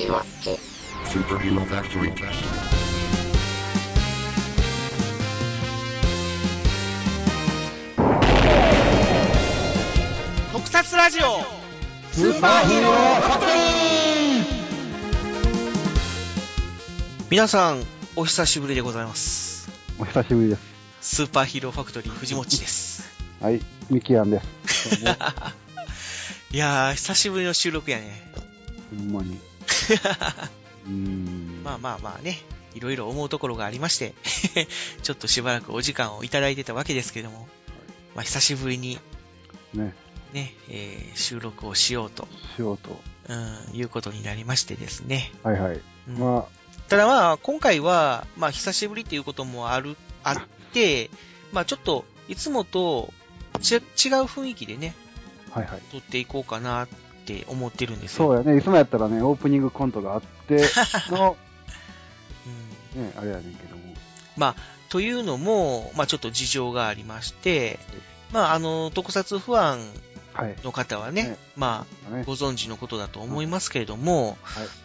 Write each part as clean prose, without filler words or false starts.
ヒーロースーパーヒーローファクトリー。 特撮ラジオスーパーヒーローファクトリー。 皆さんお久しぶりでございます。 お久しぶりです。 スーパーヒーローファクトリー藤持です。 はい、ミキアンです。 いやー久しぶりの収録やね。 ほんまに。 まあね、いろいろ思うところがありましてちょっとしばらくお時間をいただいてたわけですけれども、まあ久しぶりにね、収録をしようということになりましてですね。 はいはい。 まあただまあ今回はまあ久しぶりっていうこともあって、まあちょっといつもと違う雰囲気でね、 はいはい、 撮っていこうかなって思ってるんですよ。そうやね。いつもやったらね、オープニングコントがあっての、ね、あれやねんけども。 まあ、というのも、まあちょっと事情がありまして、まあ特撮ファンの方はね、まあ、ご存知のことだと思いますけれども、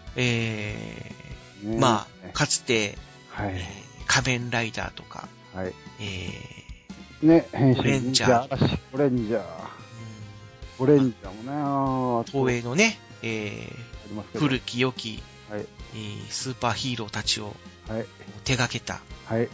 まあ、かつて、仮面ライダーとか、 変身オレンジャー、 オレンジャーもね、 東映のね、古き良き、スーパーヒーローたちを手掛けた、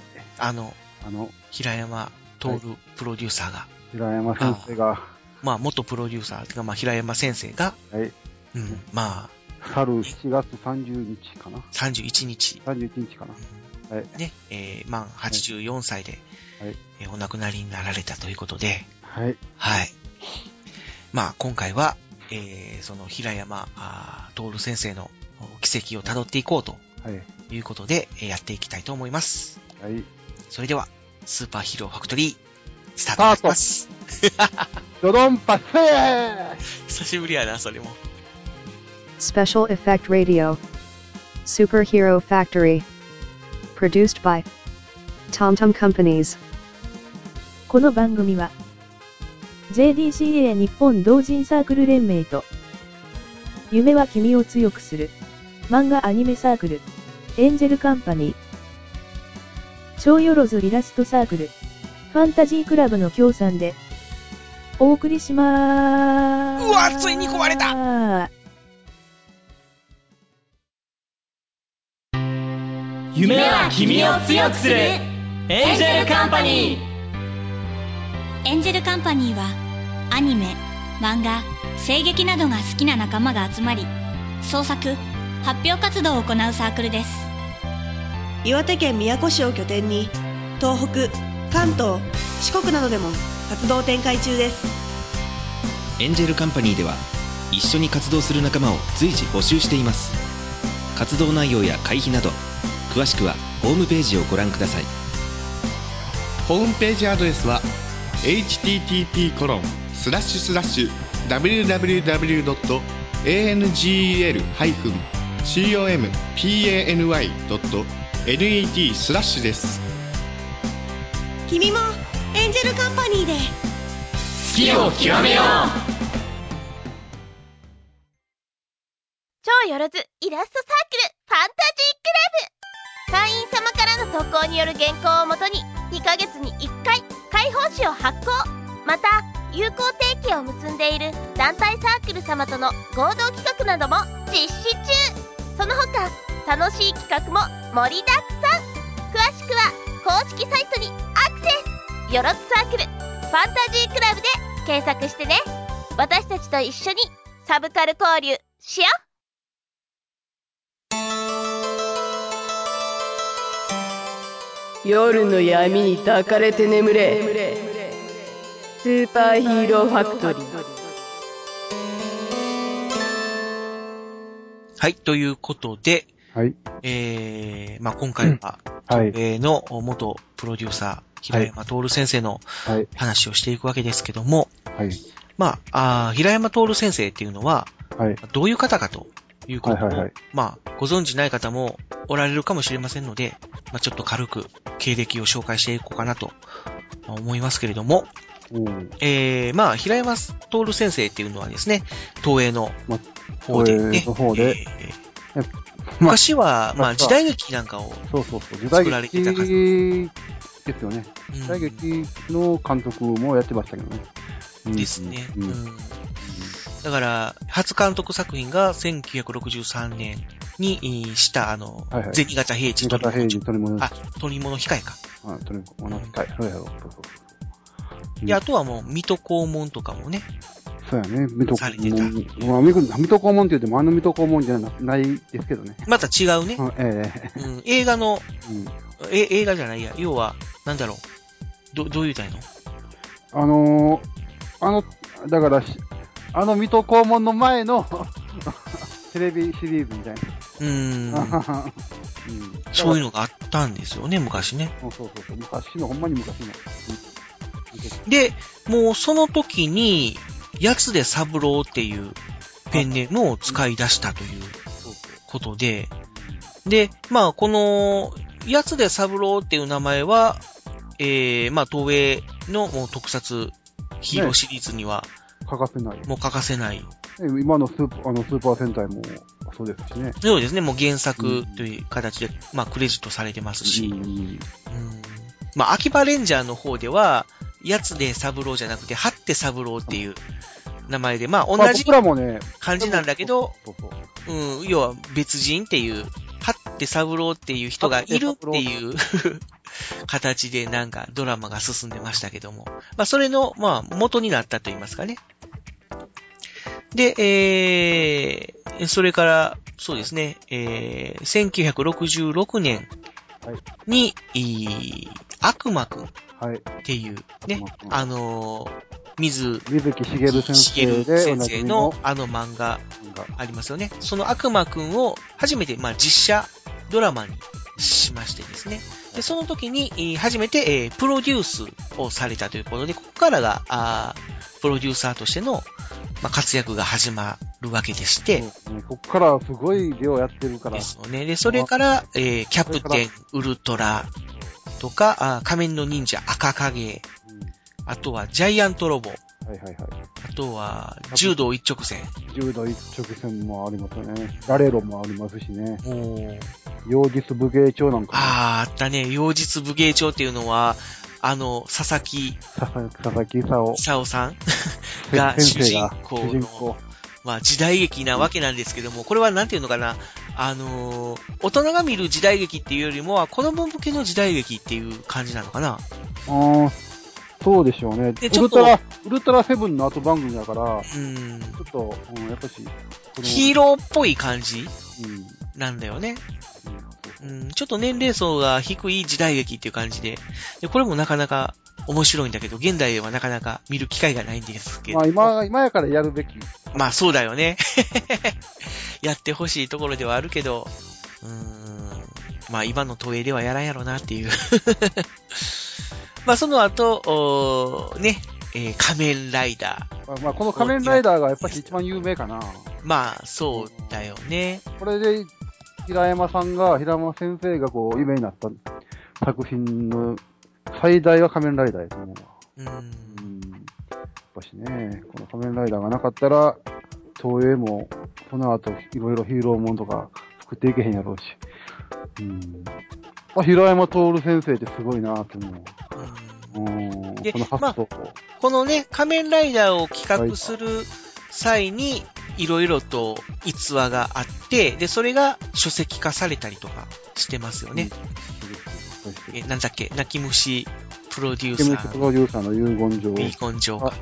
平山徹プロデューサーが、 平山先生が、 まあ、元プロデューサーというか、まあ、平山先生が、まあ、 去る7月30日かな ?31 日。 31日かな、 ね、満84歳で、お亡くなりになられたということで、はい。まあ、今回は、その平山徹先生の軌跡を辿っていこうということで、やっていきたいと思います。はい。それでは、スーパーヒーローファクトリー、スタートいたします。 ドドンパフェー。 久しぶりやな、それも。 Special Effect Radio Superhero Factory Produced by TomTom Companies。 この番組は JDCA 日本同人サークル連盟と夢は君を強くする漫画アニメサークルエンジェルカンパニー、超よろずイラストサークルファンタジークラブの協賛でお送りしまーす。 うわ、ついに壊れた。 夢は君を強くするエンジェルカンパニー。 エンジェルカンパニーはアニメ、漫画、声劇などが好きな仲間が集まり創作、発表活動を行うサークルです。 岩手県宮古市を拠点に東北、関東、四国などでも活動展開中です。 エンジェルカンパニーでは一緒に活動する仲間を随時募集しています。活動内容や会費など詳しくはホームページをご覧ください。 ホームページアドレスは http://www.angel-company.net です。 君もエンジェルカンパニーで好きを極めよう。 超よろずイラストサークルファンタジークラブ、会員様からの投稿による原稿をもとに2ヶ月に1回開放誌を発行。また友好提携を結んでいる団体サークル様との合同企画なども実施中。その他楽しい企画も盛りだくさん。詳しくは公式サイトにアクセス。よろずサークルファンタジークラブで検索してね。私たちと一緒にサブカル交流しよう。 夜の闇に抱かれて眠れ。スーパーヒーローファクトリー。 はい、ということで、まあ今回は、東映の元プロデューサー、平山徹先生の話をしていくわけですけども、まあ、平山徹先生っていうのは、どういう方かということを、まあ、ご存知ない方もおられるかもしれませんので、まあ、ちょっと軽く経歴を紹介していこうかなと思いますけれども、まあ、平山徹先生っていうのはですね、東映の方でね、 昔は、まあ時代劇なんかを作られてたから。 ですよね。時代劇の監督もやってましたけどね。 ですね。だから、初監督作品が1963年にした、銭形平次取り物控えか。 取り物控え。そうやろ。そうそう。 で、あとはもう、水戸黄門とかもね。 そうやね。水戸黄門。水戸黄門って言っても、水戸黄門じゃないですけどね。 また違うね。映画の、映画じゃないや。要は、なんだろう。どう言うたいの？ だから、水戸黄門の前のテレビシリーズみたいな。 そういうのがあったんですよね、昔ね。 そう。ほんまに昔の。 で、もうその時に、やつで三郎っていうペンネームを使い出したということで、で、まあ、この、やつで三郎っていう名前は、まあ、東映のもう特撮ヒーローシリーズには、 欠かせない。 もう欠かせない。 今のスーパー戦隊もそうですしね。 そうですね。もう原作という形で、まあクレジットされてますし。まあ秋葉レンジャーの方では、やつで三郎じゃなくて、はって三郎っていう名前で、まあ同じ感じなんだけど、要は別人っていう、はって三郎っていう人がいるっていう形でなんかドラマが進んでましたけども。まあそれの、まあ元になったと言いますかね。で、それから、そうですね、1966年に、悪魔くんっていうね、水木しげる先生の漫画ありますよね。その悪魔くんを初めて、まあ、実写ドラマにしましてですね。で、その時に、初めて、プロデュースをされたということで、ここからが、プロデューサーとしての、まあ、活躍が始まるわけでして。 ここからすごい量やってるから。 ですよね。で、それから、キャプテンウルトラとか、仮面の忍者赤影、あとはジャイアントロボ。あとは、柔道一直線。 柔道一直線もありますよね。ラレロもありますしね。妖術武芸帳なんかも。 あったね。妖術武芸帳っていうのは、佐々木勲さんが主人公の、まあ時代劇なわけなんですけども、これはなんていうのかな、大人が見る時代劇っていうよりもは、子供向けの時代劇っていう感じなのかな。 そうでしょうね。ウルトラセブンの後番組だから、ちょっと、やっぱし、 ヒーローっぽい感じなんだよね。ちょっと年齢層が低い時代劇っていう感じで、これもなかなか面白いんだけど、現代ではなかなか見る機会がないんですけど。 まあ今やからやるべき。 まあそうだよね。やってほしいところではあるけど、まあ今の東映ではやらんやろなっていう。まあその後、ね、仮面ライダー。まあこの仮面ライダーがやっぱり一番有名かな。 まあそうだよね。 これで、平山先生がこう、有名になった作品の最大は仮面ライダーやと思うわ。やっぱしね、この仮面ライダーがなかったら、東映も、この後、いろいろヒーローもんとか作っていけへんやろうし。平山徹先生ってすごいなって思う。 で、この発想、このね、仮面ライダーを企画する際に、いろいろと逸話があって、で、それが書籍化されたりとかしてますよね。なんだっけ、泣き虫プロデューサー。 泣き虫プロデューサーの遺言状。 遺言状か。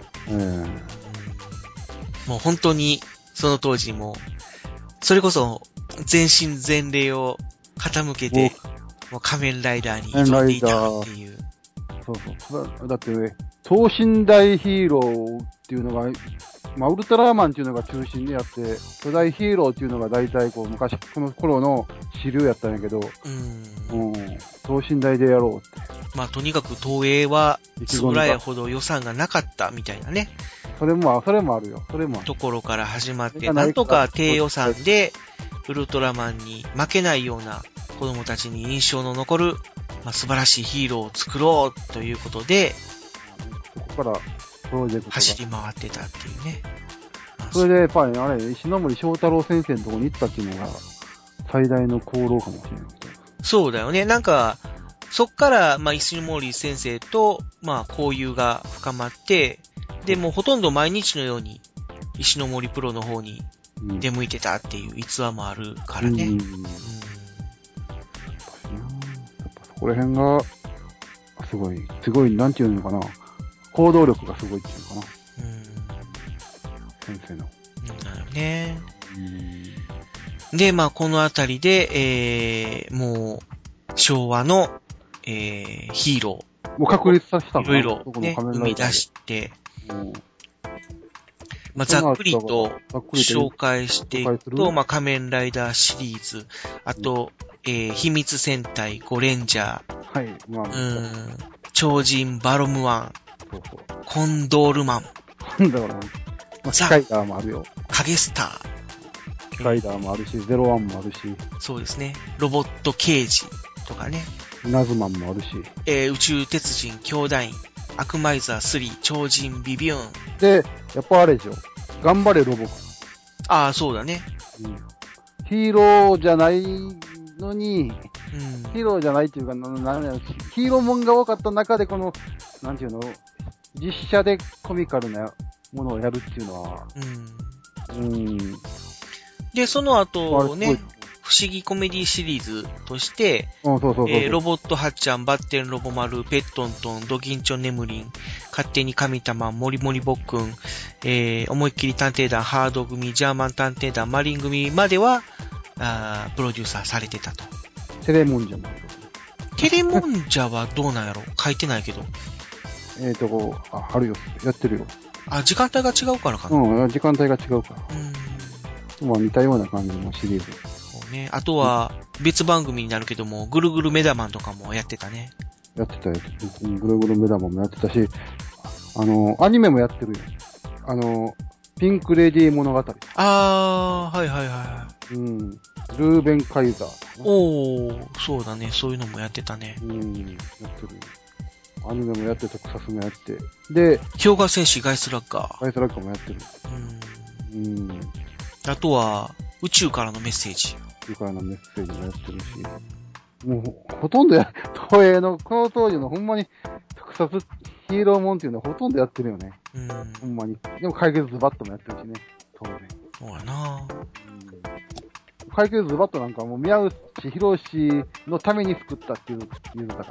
もう本当に、その当時も、それこそ、全身全霊を傾けて、もう仮面ライダーに挑んでいたっていう。 そう。だってね、等身大ヒーローっていうのが、まあ、ウルトラマンっていうのが中心でやって、巨大ヒーローっていうのが大体こう、昔、この頃の主流やったんやけど、等身大でやろうって。 まあ、とにかく東映は、つぶらやほど予算がなかったみたいなね。 それもあるよ。 ところから始まって、なんとか低予算で、ウルトラマンに負けないような子供たちに印象の残る、まあ、素晴らしいヒーローを作ろうということで、 そこからプロジェクト走り回ってたっていうね。 それでやっぱり石ノ森章太郎先生のところに行ったっていうのが、 最大の功労かもしれない。 そうだよね。なんか、そっから、まあ、石森先生と、まあ、交友が深まって、で、もうほとんど毎日のように、石森プロの方に出向いてたっていう逸話もあるからね。 やっぱそこら辺が、すごい、なんていうのかな。行動力がすごいっていうのかな。先生の。 なるね。で、まあ、このあたりで、もう、昭和の、ヒーロー。 もう確立させたのかな。 いろいろ、ね、生み出して、まあ、ざっくりと紹介していくと、まあ、仮面ライダーシリーズ、あと、秘密戦隊ゴレンジャー、 はい、まあ、 超人バロムワン、コンドールマン、 スカイダーもあるよ。 影スター、 スカイダーもあるし、ゼロワンもあるし。 そうですね。ロボット刑事とかね。 ナズマンもあるし。 宇宙鉄人兄弟員、アクマイザー3、超人ビビューン。 で、やっぱあれでしょ。頑張れロボコン。 ああ、そうだね。 ヒーローじゃないのに、ヒーローじゃないっていうか、ヒーローもんが多かった中でこの、なんていうの、実写でコミカルなものをやるっていうのは、 で、その後ね、不思議コメディシリーズとして、ロボットハッチャン、バッテンロボマル、ペットントン、ドギンチョネムリン、勝手に神玉、モリモリボックン、思いっきり探偵団、ハード組、ジャーマン探偵団、マリン組までは、プロデューサーされてたと。 テレモンジャも。 テレモンジャはどうなんやろ？書いてないけど。 あるよ。やってるよ。 あ、時間帯が違うからかな。 時間帯が違うから。まあ似たような感じのシリーズ。 そうね。あとは、別番組になるけども、ぐるぐるメダマンとかもやってたね。 やってたよ。ぐるぐるメダマンもやってたし、アニメもやってるよ。ピンクレディー物語。 あー、はいはいはい。 ルーベン・カイザー。 おー、そうだね。そういうのもやってたね。 やってる。アニメもやって、特撮もやって。で、 氷河戦士ガイスラッガー。 ガイスラッガーもやってる。 あとは、宇宙からのメッセージ。 宇宙からのメッセージもやってるし。もう、ほとんど東映の、この当時のほんまに、特撮ヒーローもんっていうのはほとんどやってるよね。ほんまに。でも解決ズバットもやってるしね。当然。 そうやな解決ズバットなんかもう宮内博士のために作ったっていうのだから。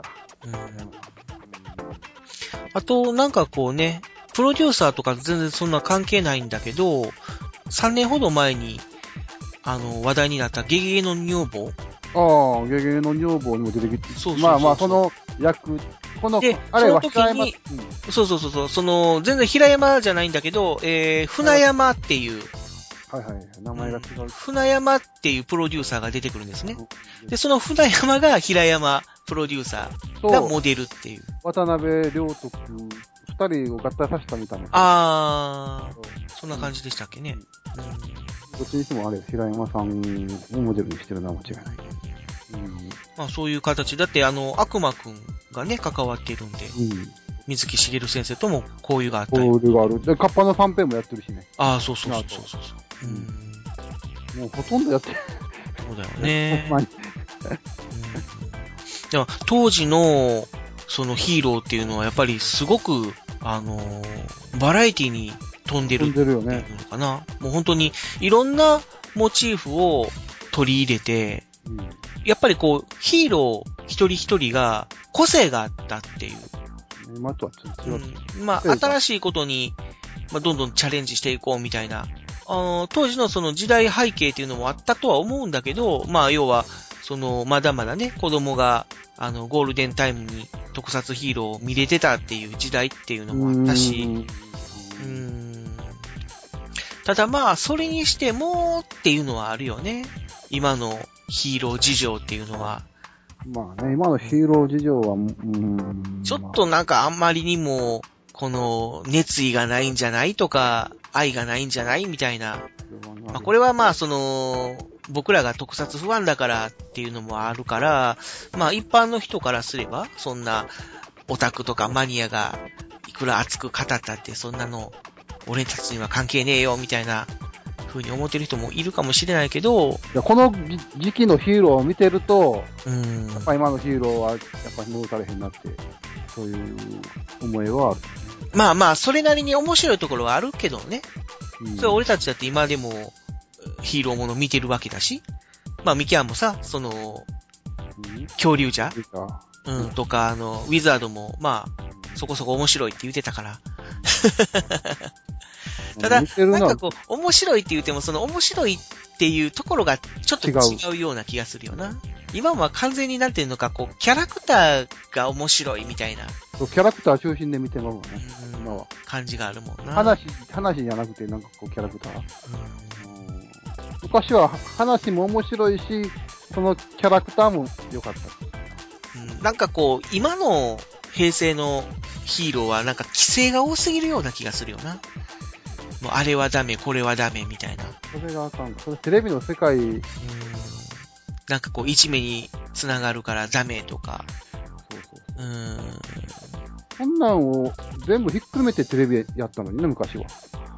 あと、なんかこうね、プロデューサーとか全然そんな関係ないんだけど、3年ほど前に、話題になったゲゲゲの女房。 ああ、ゲゲゲの女房にも出てきて。 そう。 まあまあ、この役、 で、あれは平山。そう、全然平山じゃないんだけど、船山っていう。 はいはい、名前が違う。 船山っていうプロデューサーが出てくるんですね。で、その船山が平山プロデューサーがモデルっていう。 渡辺良徳、二人を合体させたみたいな。 そんな感じでしたっけね。 どっちにしてもあれ、平山さんをモデルにしてるのは間違いない。 まあそういう形。だって悪魔くんがね、関わっているんで。水木しげる先生とも交流があったり。 交流がある。で、カッパの三平もやってるしね。 そう。 もうほとんどやってる。 そうだよね。 ほんまに。 でも当時の、そのヒーローっていうのはやっぱりすごく、バラエティに飛んでるっていうのかな。もう本当にいろんなモチーフを取り入れて、やっぱりこう、ヒーロー一人一人が個性があったっていう。 今とはちょっと違う。 まあ、新しいことに、まあ、どんどんチャレンジしていこうみたいな。当時のその時代背景っていうのもあったとは思うんだけど、まあ、要は、まだまだね、子供が、ゴールデンタイムに特撮ヒーローを見れてたっていう時代っていうのもあったし、ただまあ、それにしてもっていうのはあるよね。今のヒーロー事情っていうのは。 まあね、今のヒーロー事情は、 ちょっとなんかあんまりにも、この熱意がないんじゃないとか、愛がないんじゃないみたいな。まあこれはまあ僕らが特撮ファンだからっていうのもあるから、まあ一般の人からすれば、そんなオタクとかマニアがいくら熱く語ったってそんなの俺たちには関係ねえよみたいな風に思ってる人もいるかもしれないけど、 この時期のヒーローを見てると、やっぱ今のヒーローはやっぱり戻されへんなって、そういう思いはある。 まあまあ、それなりに面白いところはあるけどね。それは俺たちだって今でもヒーローもの見てるわけだし。まあ、ミキアンもさ、恐竜じゃとか、ウィザードも、まあ、そこそこ面白いって言ってたから。ただ、なんかこう、面白いって言っても、その面白いっていうところがちょっと違うような気がするよな。今は完全になんていうのか、こう、キャラクターが面白いみたいな。 キャラクター中心で見てますもんね。 今は。感じがあるもんな。 話じゃなくて、なんかこう、キャラクター。昔は話も面白いし、そのキャラクターも良かった。 なんかこう、今の平成のヒーローはなんか規制が多すぎるような気がするよな。もうあれはダメ、これはダメみたいな。 それがあかん。それテレビの世界。 なんかこう、いじめにつながるからダメとか。 そんなんを全部ひっくるめてテレビやったのにね、昔は。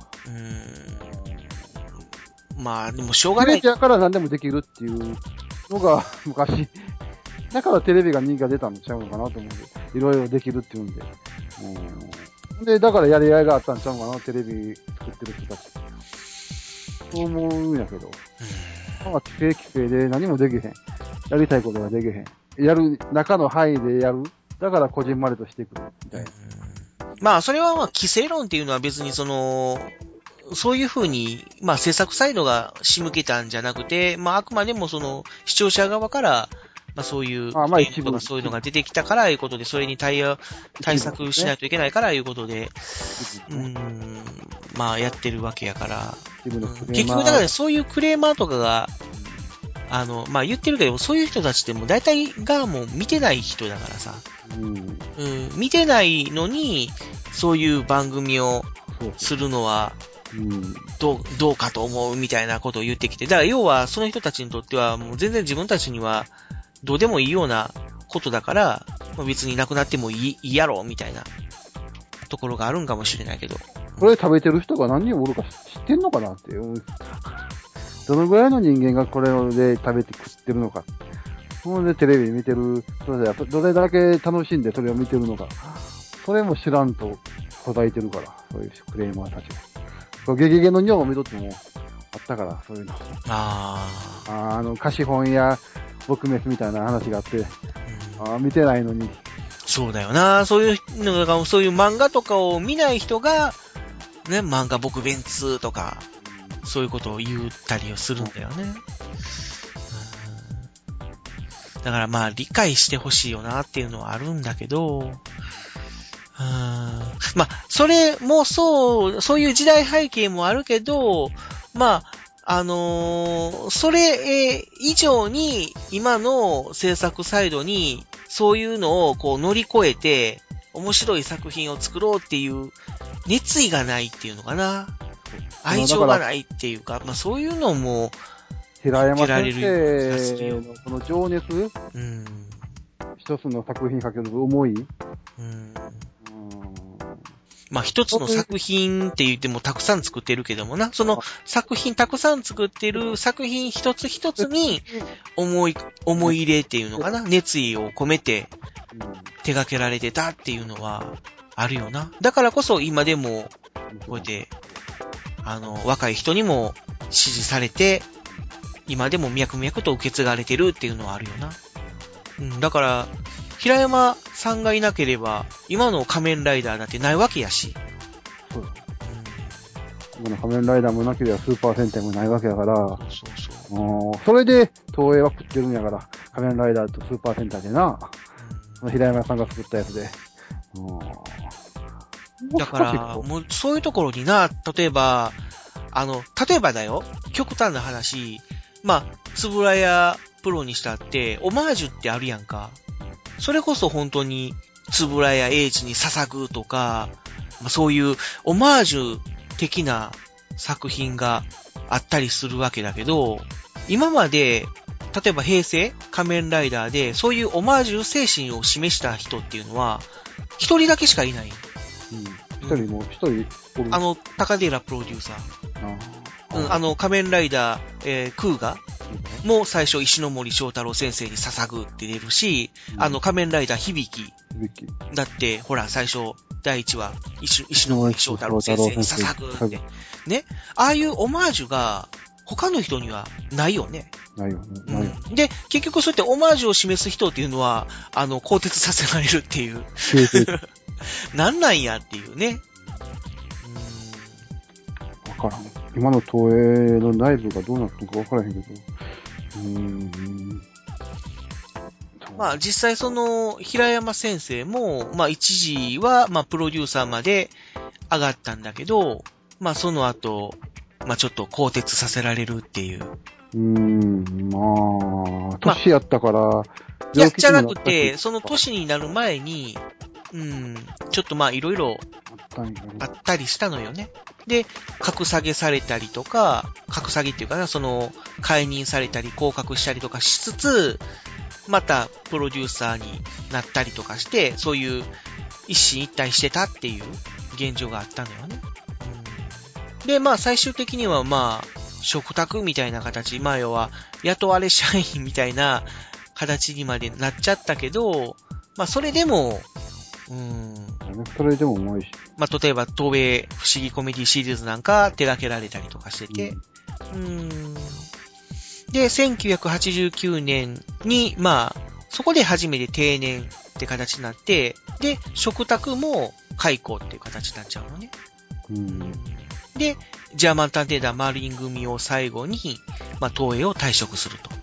まあ、でもしょうがない。 テレビやから何でもできるっていうのが昔。だからテレビが人気が出たのちゃうのかなと思うんで。いろいろできるっていうんで。で、だからやり合いがあったんちゃうのかな、テレビ作ってる人たち。そう思うんやけど。規制で何もできへん。やりたいことができへん。やる、中の範囲でやる。だからこじんまりとしてくる、みたいな。 まあ、それはまあ、規制論っていうのは別にそういうふうに、まあ、制作サイドが仕向けたんじゃなくて、まあ、あくまでも視聴者側から、まあ、そういう、そういうのが出てきたから、いうことで、それに対策しないといけないから、いうことで、まあ、やってるわけやから、結局、だからそういうクレーマーとかが、まあ、言ってるけど、そういう人たちってもう大体がもう見てない人だからさ、見てないのに、そういう番組をするのは、どうかと思うみたいなことを言ってきて、だから要はその人たちにとってはもう全然自分たちにはどうでもいいようなことだから、別になくなってもいいやろみたいなところがあるんかもしれないけど。 これ食べてる人が何人おるか知ってんのかなっていう。どのぐらいの人間がこれで食べて食ってるのか。それでテレビ見てる、それでどれだけ楽しんでそれを見てるのか。それも知らんと答えてるから、そういうクレーマーたちは。ゲゲゲの尿を見とってもあったから、そういうの。貸本や撲滅みたいな話があって、見てないのに。 そうだよな。そういうのが、そういう漫画とかを見ない人が、ね、漫画撲滅とか、そういうことを言ったりをするんだよね。だからまあ理解してほしいよなっていうのはあるんだけど、まあ、それもそういう時代背景もあるけど、まあ、それ以上に今の制作サイドにそういうのをこう乗り越えて面白い作品を作ろうっていう熱意がないっていうのかな。愛情がないっていうか、まあそういうのも平山先生のこの情熱、一つの作品かける思い、 まあ一つの作品って言ってもたくさん作ってるけどもな、その作品たくさん作ってる作品一つ一つに思い入れっていうのかな、熱意を込めて手掛けられてたっていうのはあるよな。だからこそ今でもこうやって若い人にも支持されて、今でも脈々と受け継がれてるっていうのはあるよな。だから、平山さんがいなければ、今の仮面ライダーなんてないわけやし。 そう。今の仮面ライダーもなければスーパー戦隊もないわけだから。それで、東映は食ってるんやから、仮面ライダーとスーパー戦隊でな。平山さんが作ったやつで。 だから、もうそういうところにな、例えばだよ、極端な話、まあ、つぶらやプロにしたって、オマージュってあるやんか。それこそ本当に、つぶらや英知に捧ぐとか、まあ、そういうオマージュ的な作品があったりするわけだけど、今まで、例えば平成仮面ライダーで、そういうオマージュ精神を示した人っていうのは、一人だけしかいない。 一人おる。 高寺プロデューサー。 仮面ライダー、クーガもう最初石ノ森章太郎先生に捧ぐって出るし、仮面ライダー響き。だって、ほら、最初、第1話、石ノ森章太郎先生に捧ぐって。ね。ああいうオマージュが、他の人にはないよね。 ないよね。 で、結局そうやってオマージュを示す人っていうのは、更迭させられるっていう。なんなんやっていうね。 わからん。今の東映の内部がどうなったのかわからへんけど。 まあ実際その平山先生も、まあ一時はまあプロデューサーまで上がったんだけど、まあその後、まあちょっと更迭させられるっていう。 まあ、年やったから、 いや、じゃなくて、その年になる前に、ちょっとまあいろいろあったりしたのよね。で、格下げされたりとか、格下げっていうかな、その、解任されたり、降格したりとかしつつ、また、プロデューサーになったりとかして、そういう、一進一退してたっていう現状があったのよね。で、まあ、最終的にはまあ、嘱託みたいな形、まあ、要は、雇われ社員みたいな形にまでなっちゃったけど、まあ、それでも、 それでもうまいし。 まあ、例えば、東映不思議コメディシリーズなんか手掛けられたりとかしてて、で、1989年に、まあ、そこで初めて定年って形になって、で、嘱託も解雇っていう形になっちゃうのね。で、ジャーマン探偵団マーリン組を最後に、まあ、東映を退職すると。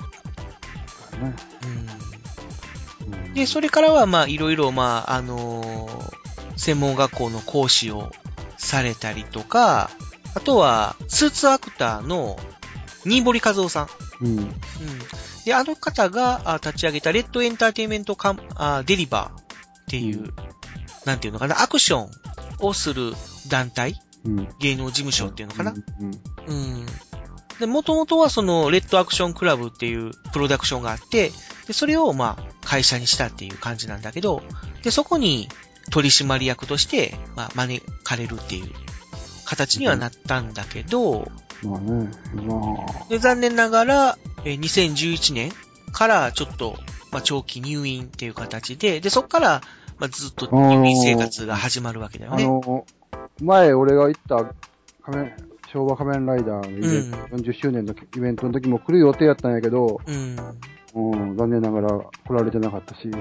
で、それからは、まあ、いろいろ、まあ、専門学校の講師をされたりとか、あとは、スーツアクターの新堀和夫さん。で、あの方が立ち上げたレッドエンターテインメントデリバーっていう、なんていうのかな、アクションをする団体、芸能事務所っていうのかな。で、もともとはその、レッドアクションクラブっていうプロダクションがあって、で、それをまあ、会社にしたっていう感じなんだけど、で、そこに取締役として、まあ、招かれるっていう形にはなったんだけど、で、残念ながら、2011年からちょっと、まあ、長期入院っていう形で、で、そっから、まあ、ずっと入院生活が始まるわけだよね。 前俺が行った昭和仮面ライダーのイベント、40周年のイベントの時も来る予定やったんやけど、残念ながら来られてなかったし。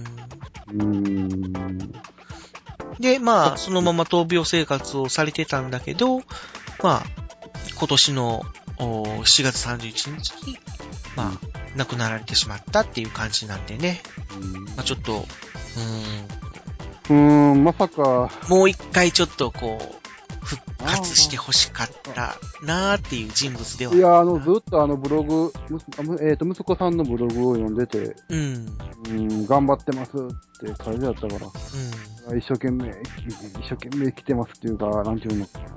で、まあ、そのまま闘病生活をされてたんだけど、まあ、今年の7月31日に、まあ、亡くなられてしまったっていう感じなんでね。まあ、ちょっと、 まさか。 もう一回ちょっとこう、復活して欲しかったなーっていう人物では。 いや、ずっとブログ、息子さんのブログを読んでて、頑張ってますって書いてあったから、一生懸命来てますっていうか、なんていうのかな、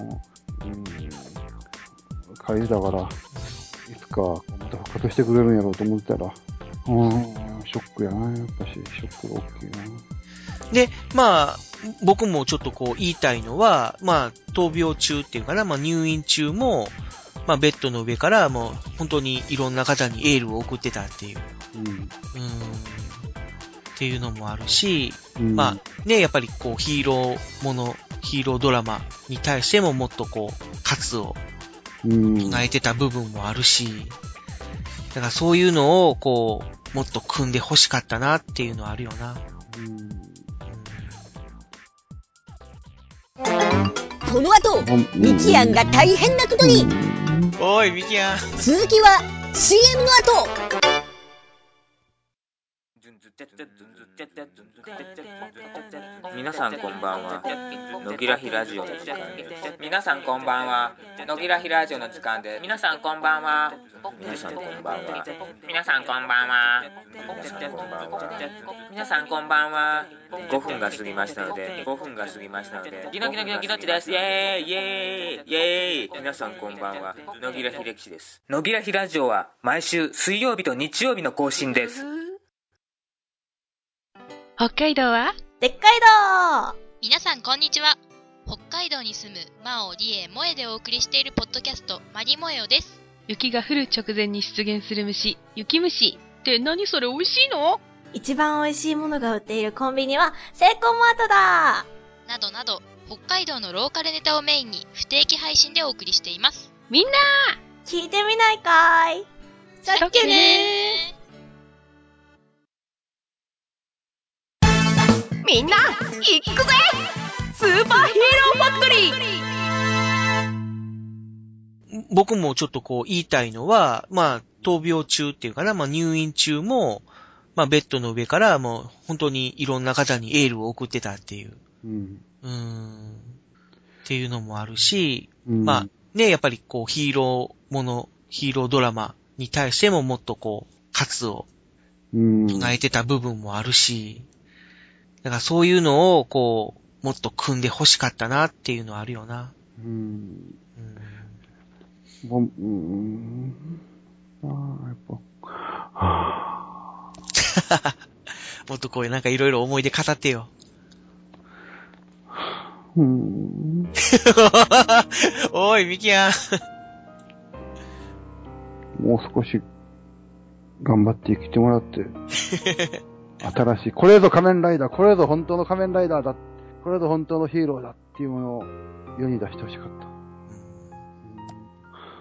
書いてたから、いつかまた復活してくれるんやろうと思ってたら、ショックやな、やっぱし、ショックが大きいな。 で、まあ、僕もちょっとこう言いたいのは、まあ、闘病中っていうかな、まあ入院中も、まあベッドの上からもう本当にいろんな方にエールを送ってたっていう。っていうのもあるし、まあね、やっぱりこうヒーロードラマに対してももっとこう、喝を唱えてた部分もあるし、だからそういうのをこう、もっと組んで欲しかったなっていうのはあるよな。 この後、ミキアンが大変なことに。 おい、ミキアン。 続きは CM の後。 皆さんこんばんは。野木らひラジオの時間です。皆さんこんばんは。野木らひラジオの時間です。皆さんこんばんは。皆さんこんばんは。皆さんこんばんは。皆さんこんばんは。皆さんこんばんは。5分が過ぎましたので、ギノギノギノギノッチです。イエーイイエーイイエーイ。皆さんこんばんは。野木らひ歴史です。野木らひラジオは毎週水曜日と日曜日の更新です。 北海道は北海道。 皆さんこんにちは。 北海道に住むマオ、リエ、モエでお送りしているポッドキャスト、マリモエオです。 雪が降る直前に出現する虫、雪虫って何それ美味しいの？ 一番美味しいものが売っているコンビニはセイコーマートだ！ などなど、北海道のローカルネタをメインに不定期配信でお送りしています。 みんな聞いてみないかい？ さっきねー。みんな、行くぜ！スーパーヒーローファクトリー！僕もちょっとこう言いたいのは、まあ、闘病中っていうかな、まあ入院中も、まあベッドの上からもう本当にいろんな方にエールを送ってたっていう。っていうのもあるし、まあね、やっぱりこうヒーロードラマに対してももっとこう、喝を唱えてた部分もあるし、だからそういうのをこう、もっと組んで欲しかったなっていうのはあるよな。もっとこうなんかいろいろ思い出語ってよ。おい、ミキヤン。 もう少し頑張って生きてもらって、新しい、これぞ仮面ライダー、これぞ本当の仮面ライダーだ、これぞ本当のヒーローだっていうものを世に出してほしかった。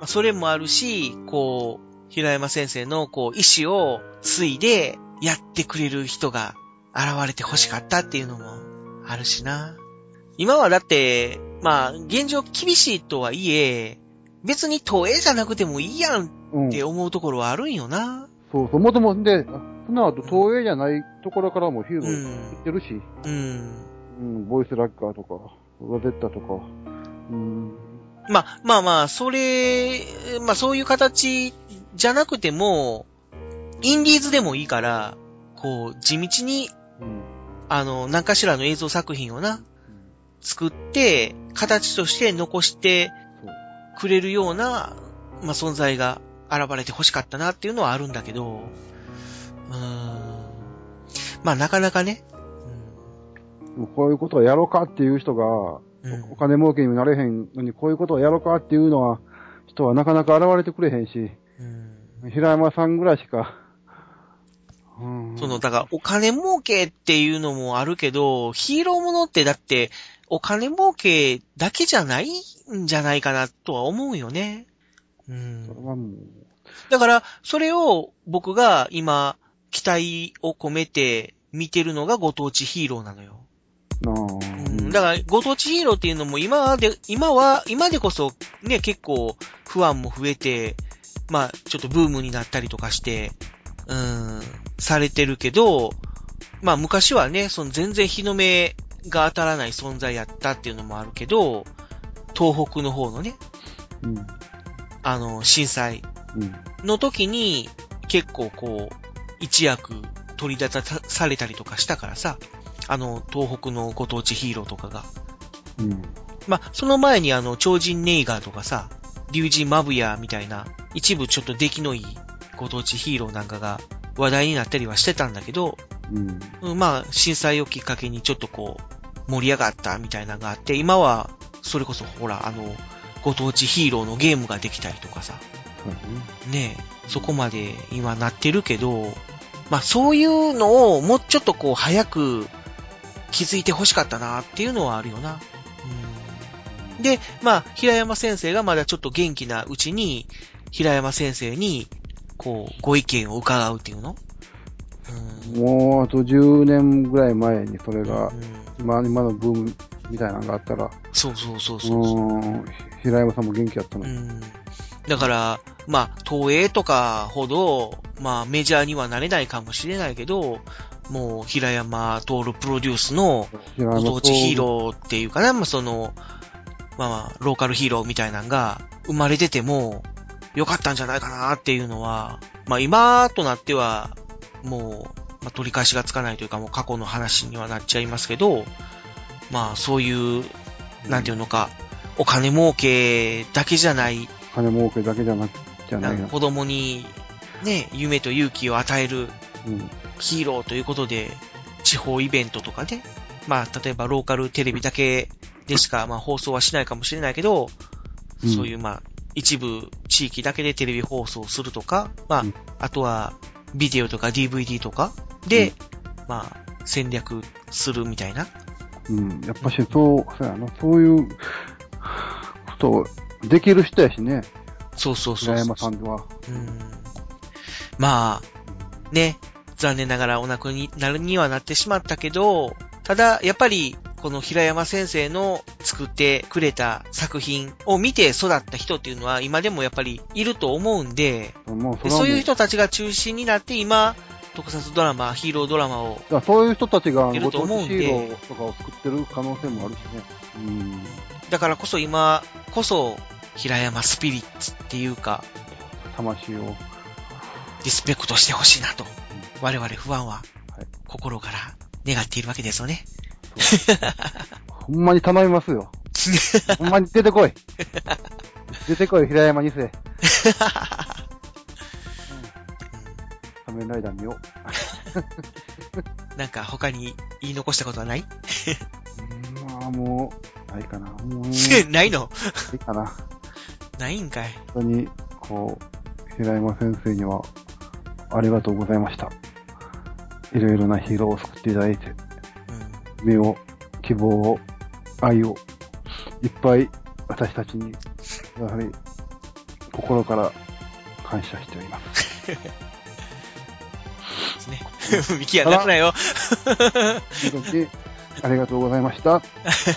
それもあるし、こう、平山先生のこう意志を継いでやってくれる人が現れてほしかったっていうのもあるしな。今はだって、まあ、現状厳しいとはいえ、別に東映じゃなくてもいいやんって思うところはあるんよな。 そうそう、もともとで、その後東映じゃないところからもヒーロー言ってるし、ボイスラッカーとか、ロゼッタとか、 まあ、それ、まあそういう形じゃなくても、インディーズでもいいから、こう、地道に、何かしらの映像作品をな、作って、形として残してくれるような、まあ、存在が現れて欲しかったなっていうのはあるんだけど、まあ、なかなかね。 こういうことをやろうかっていう人が、お金儲けにもなれへんのに、こういうことをやろうかっていうのは、人はなかなか現れてくれへんし、平山さんぐらいしか、 だからお金儲けっていうのもあるけど、ヒーローものってだってお金儲けだけじゃないんじゃないかなとは思うよね。だからそれを僕が今期待を込めて見てるのがご当地ヒーローなのよ。だからご当地ヒーローっていうのも今でこそね結構不安も増えて、まあちょっとブームになったりとかして。されてるけど、まあ昔はね、全然日の目が当たらない存在やったっていうのもあるけど、東北の方のね、震災の時に結構こう、一躍取り立たされたりとかしたからさ、東北のご当地ヒーローとかが。まあ、その前に超人ネイガーとかさ、龍神マブヤみたいな、一部ちょっと出来のいいご当地ヒーローなんかが話題になったりはしてたんだけど、まあ震災をきっかけにちょっとこう盛り上がったみたいなのがあって、今はそれこそほらご当地ヒーローのゲームができたりとかさ、ねえそこまで今なってるけど、まあそういうのをもうちょっとこう早く気づいて欲しかったなっていうのはあるよな。で、まあ平山先生がまだちょっと元気なうちに平山先生にこう、ご意見を伺うっていうの？ もう、あと10年ぐらい前にそれが、今のブームみたいなのがあったら。 そう。 平山さんも元気やったの。 だから、まあ、東映とかほど、まあ、メジャーにはなれないかもしれないけど、もう、平山徹プロデュースの、ご当地ヒーローっていうかな、まあ、ローカルヒーローみたいなのが生まれてても、良かったんじゃないかなっていうのは、まあ今となっては、もう、取り返しがつかないというかもう過去の話にはなっちゃいますけど、まあそういう、なんていうのか、お金儲けだけじゃない。 金儲けだけじゃないな。 子供にね、夢と勇気を与えるヒーローということで、地方イベントとかね、まあ例えばローカルテレビだけでしか、まあ放送はしないかもしれないけど、そういうまあ、一部地域だけでテレビ放送するとか、まあ、あとはビデオとか DVD とかで、まあ、戦略するみたいな。 やっぱしそうやな、そういうことできる人やしね。 そう。 平山さんは。 まあ、ね、残念ながらお亡くなりになるにはなってしまったけど、ただ、やっぱり、この平山先生の作ってくれた作品を見て育った人っていうのは今でもやっぱりいると思うんで、そういう人たちが中心になって今、特撮ドラマ、ヒーロードラマを。 そういう人たちがご当地ヒーローとかを作ってる可能性もあるしね。 だからこそ今こそ平山スピリッツっていうか、 魂をリスペクトしてほしいなと、我々ファンは心から願っているわけですよね。 ほんまに頼みますよ。ほんまに出てこい。出てこい、平山2世。仮面ライダー見よう。なんか他に言い残したことはない？ まあもう、ないかな。 ないの？ ないかな。 ないんかい。 本当に、こう、平山先生には、ありがとうございました。いろいろなヒーローを救っていただいて、目を、希望を、愛を、いっぱい私たちに、やはり、心から感謝しております。 ですね。ミキヤ泣くなよ。 本当に、ありがとうございました。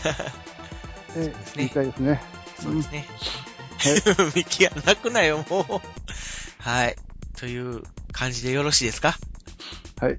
言いたいですね。 そうですね。ミキヤ泣くなよ、もう。はい。という感じでよろしいですか？ はい。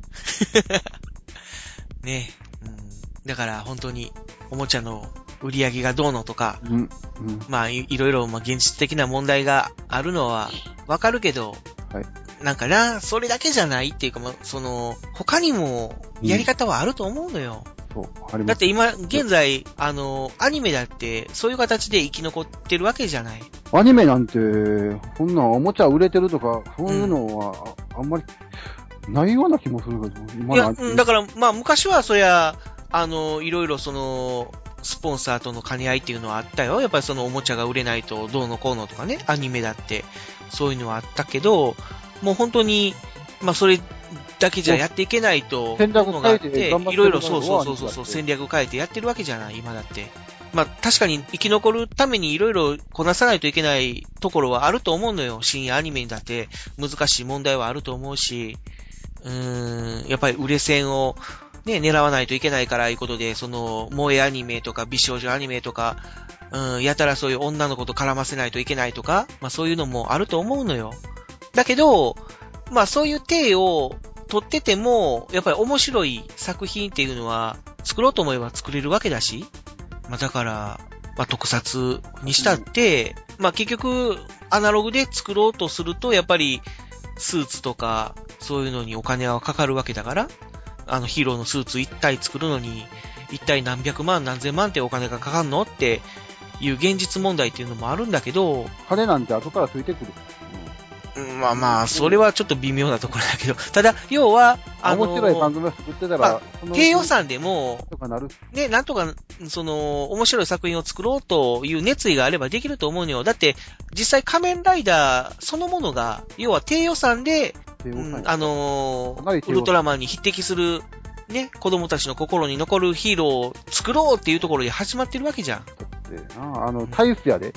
ね。だから本当におもちゃの売り上げがどうのとか、まあいろいろ現実的な問題があるのはわかるけど、なんかな、それだけじゃないっていうか、他にもやり方はあると思うのよ。だって今、現在、アニメだってそういう形で生き残ってるわけじゃない。 アニメなんて、こんなんおもちゃ売れてるとか、そういうのはあんまりないような気もするけど、 いや、だから、まあ昔はそりゃ、いろいろスポンサーとの兼ね合いっていうのはあったよ。やっぱりおもちゃが売れないとどうのこうのとかね、アニメだって、そういうのはあったけど、もう本当に、まあそれだけじゃやっていけないと、 戦略変えて、 いろいろそう、戦略変えてやってるわけじゃない、今だって。まあ確かに生き残るためにいろいろこなさないといけないところはあると思うのよ。深夜アニメにだって難しい問題はあると思うし、やっぱり売れ線をね、狙わないといけないからいうことで、萌えアニメとか美少女アニメとか、やたらそういう女の子と絡ませないといけないとか、まあそういうのもあると思うのよ。だけど、まあそういう体を取ってても、やっぱり面白い作品っていうのは作ろうと思えば作れるわけだし、まあだから、まあ特撮にしたって、まあ結局アナログで作ろうとすると、やっぱりスーツとかそういうのにお金はかかるわけだから、ヒーローのスーツ一体作るのに、一体何百万何千万ってお金がかかんのっていう現実問題っていうのもあるんだけど、 金なんて後からついてくる。 まあまあ、それはちょっと微妙なところだけど、ただ、要は、 面白い番組を作ってたら、 低予算でも、ね、なんとか、面白い作品を作ろうという熱意があればできると思うのよ。だって、実際仮面ライダーそのものが、要は低予算で、ウルトラマンに匹敵する、ね、子供たちの心に残るヒーローを作ろうっていうところで始まってるわけじゃん。 だって、タイスやで。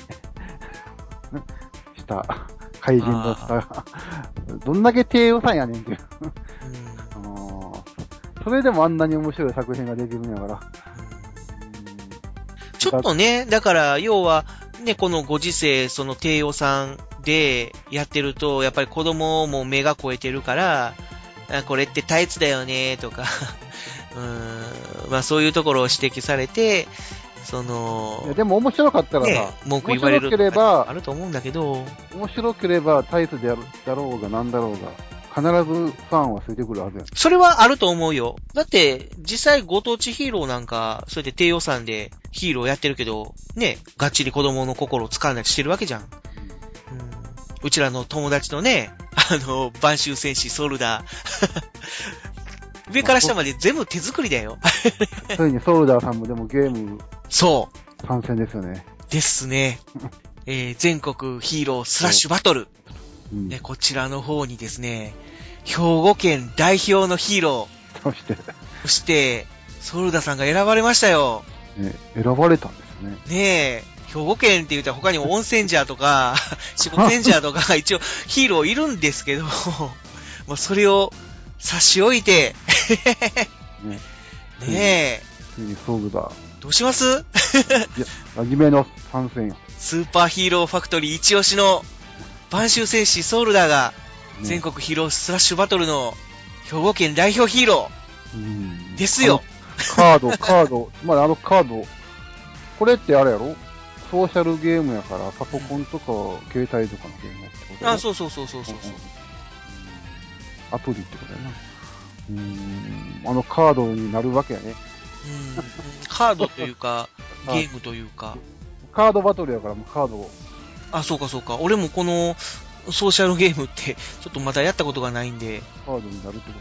した怪人の下どんだけ低予算やねんっていうそれでもあんなに面白い作品ができるんやから。 ちょっとね、だから、要は、ね、このご時世、低予算でやってると、やっぱり子供も目が超えてるから、これってタイツだよね、とか、まあそういうところを指摘されて、 いやでも面白かったらさ、 文句言われるとあると思うんだけど、 面白ければタイツだろうがなんだろうが、必ずファンはついてくるはずや。 それはあると思うよ。だって、実際ご当地ヒーローなんか、そうやって低予算でヒーローやってるけど、ね、がっちり子供の心を掴んだりしてるわけじゃん。うちらの友達のね、晩秋戦士ソルダー。上から下まで全部手作りだよ。 ついにソルダーさんもでもゲームそう。 参戦ですよね。 ですね。全国ヒーロースラッシュバトル。ね、こちらの方にですね、兵庫県代表のヒーロー。 そして、ソルダさんが選ばれましたよ。 ね、選ばれたんですね。 ねえ、兵庫県って言ったら他にも温泉ジャーとか、四国センジャーとか一応ヒーローいるんですけど、もうそれを差し置いて、ねえ。 ついにソルダ。 どうします？いや、 真面目の参戦よ。 スーパーヒーローファクトリー一押しの晩秋戦士ソルダーが全国ヒーロースラッシュバトルの兵庫県代表ヒーローですよ。 カード、まあ、カード、これってあれやろ？ソーシャルゲームやから、パソコンとか、携帯とかのゲームってことやろ？ そう。 アプリってことやな。カードになるわけやね。 カードというか、ゲームというか。 カードバトルやからもうカードを。 そうか。俺もこの、ソーシャルゲームって、ちょっとまだやったことがないんで。 カードになるってこと？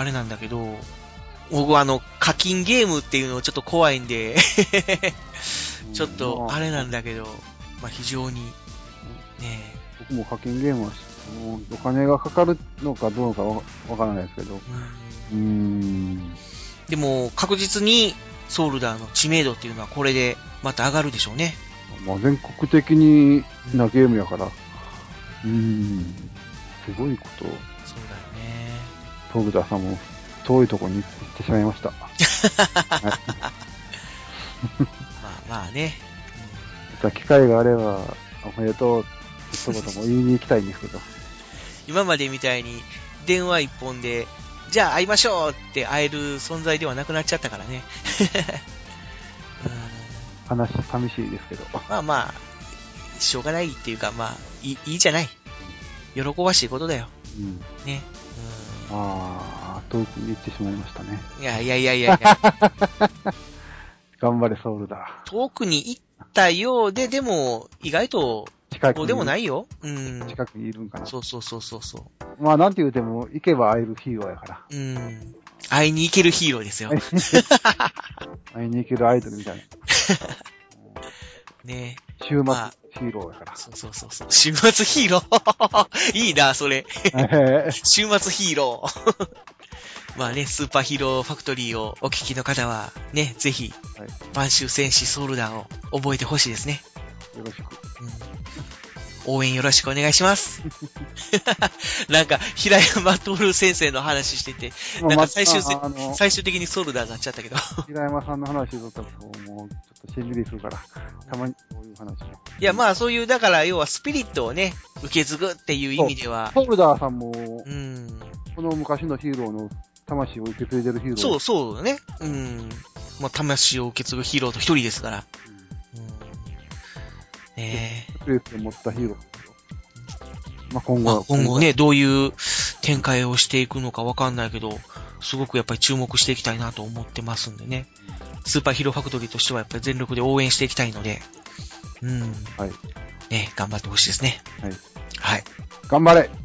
あれなんだけど、僕課金ゲームっていうのちょっと怖いんで、ちょっと、あれなんだけど、まあ非常に、ね。 僕も課金ゲームは、お金がかかるのかどうかわからないですけど。 でも、確実に、ソルダーの知名度っていうのはこれでまた上がるでしょうね。 まあ全国的になゲームやから。すごいこと。 そうだよね。 ソルダーさんも遠いところに行ってしまいました。 まあね。 また機会があれば、おめでとう一言も言いに行きたいんですけど。 今までみたいに電話一本で、じゃあ会いましょうって会える存在ではなくなっちゃったからね。 寂しいですけど。 まあ、しょうがないっていうか、まあ、いいじゃない。喜ばしいことだよ。ね。 遠くに行ってしまいましたね。 いや。 頑張れ、ソウルだ。 遠くに行ったようで、でも、意外と、こうでもないよ。 近くにいるんかな。 そう。 まあ、なんて言うても、行けば会えるヒーローやから。 会いに行けるヒーローですよ。 会いに行けるアイドルみたいな。 ねえ。週末ヒーローやから。 そう。週末ヒーローいいな、それ。週末ヒーロー。まあね、スーパーヒーローファクトリーをお聞きの方は、ね、ぜひ、晩秋戦士ソルダーを覚えてほしいですね。 よろしく。 応援よろしくお願いします。なんか、平山徹先生の話してて、なんか最終的にソルダーになっちゃったけど。 平山さんの話だと、もう、ちょっとしんみりするから、たまにそういう話も。 いや、まあそういう、だから、要はスピリットをね、受け継ぐっていう意味では。 ソルダーさんも、この昔のヒーローの魂を受け継いでるヒーロー。 そうだね。まあ、魂を受け継ぐヒーローと一人ですから。 スレスを持ったヒーロー。まあ、今後ね、どういう展開をしていくのかわかんないけど、すごくやっぱり注目していきたいなと思ってますんでね。スーパーヒーローファクトリーとしてはやっぱり全力で応援していきたいので、 はい。 ね、頑張ってほしいですね。はい。 頑張れ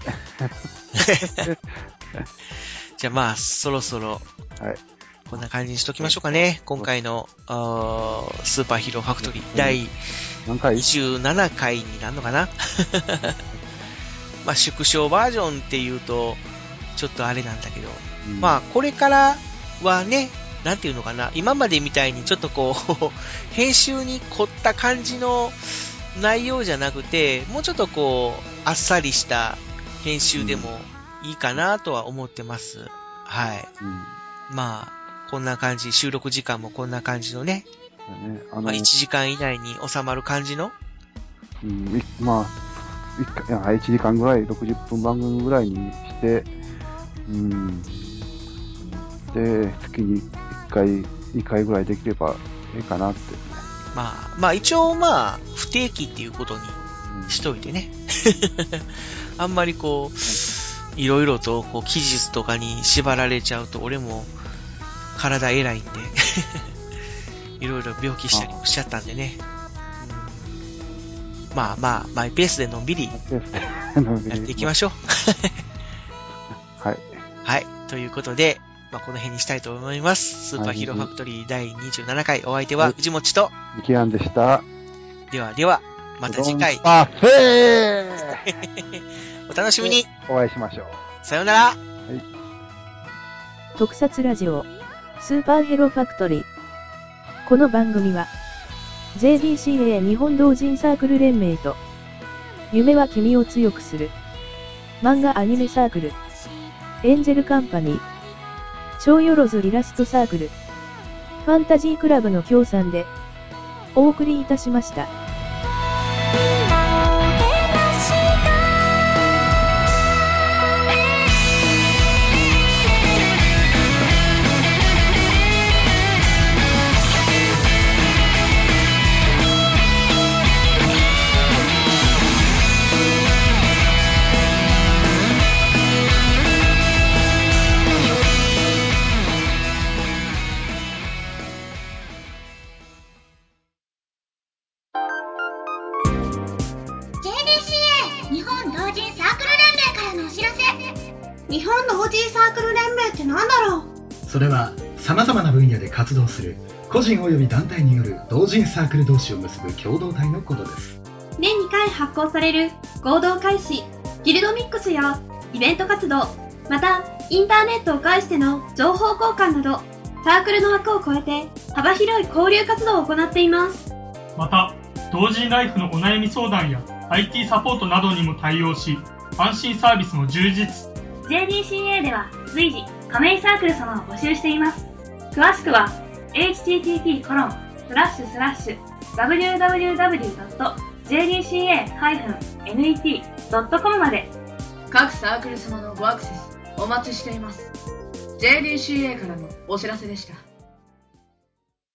じゃあまあ、そろそろ、こんな感じにしときましょうかね。今回の、スーパーヒーローファクトリー第27回になるのかなまあ、縮小バージョンっていうと、ちょっとあれなんだけど、まあ、これからはね、なんていうのかな、今までみたいにちょっとこう、編集に凝った感じの内容じゃなくて、もうちょっとこう、あっさりした編集でもいいかなとは思ってます。はい。まあ、こんな感じ、収録時間もこんな感じのね、まあ、1時間以内に収まる感じの、 まあ、1時間ぐらい、60分番組ぐらいにして、で、月に1回、2回ぐらいできればいいかなって。 まあ一応まあ、不定期っていうことにしといてね。あんまりこう、いろいろとこう期日とかに縛られちゃうと、俺も体偉いんで、いろいろ病気したりもしちゃったんでね。まあ、マイペースでのんびりやっていきましょう。 はい。 はい。ということで、 まあ、この辺にしたいと思います。スーパーヒーローファクトリー第27回、お相手は藤持と、 ミキアンでした。 では、また次回。 パフェーお楽しみに。 お会いしましょう。 さよなら。はい。 特撮ラジオ、スーパーヒーローファクトリー。この番組は、JDCA 日本同人サークル連盟と、夢は君を強くする、漫画アニメサークル、エンジェルカンパニー、超よろずイラストサークル、ファンタジークラブの協賛で、お送りいたしました。 日本同人サークル連盟って何だろう。 それは様々な分野で活動する個人及び団体による同人サークル同士を結ぶ共同体のことです。 年2回発行される合同会誌ギルドミックスやイベント活動、またインターネットを介しての情報交換など、サークルの枠を超えて幅広い交流活動を行っています。 また同人ライフのお悩み相談や IT サポートなどにも対応し、安心サービスも充実。 JDCA では随時加盟サークル様を募集しています。詳しくは http://www.jdca-net.com まで。 各サークル様のごアクセスお待ちしています。JDCA からのお知らせでした。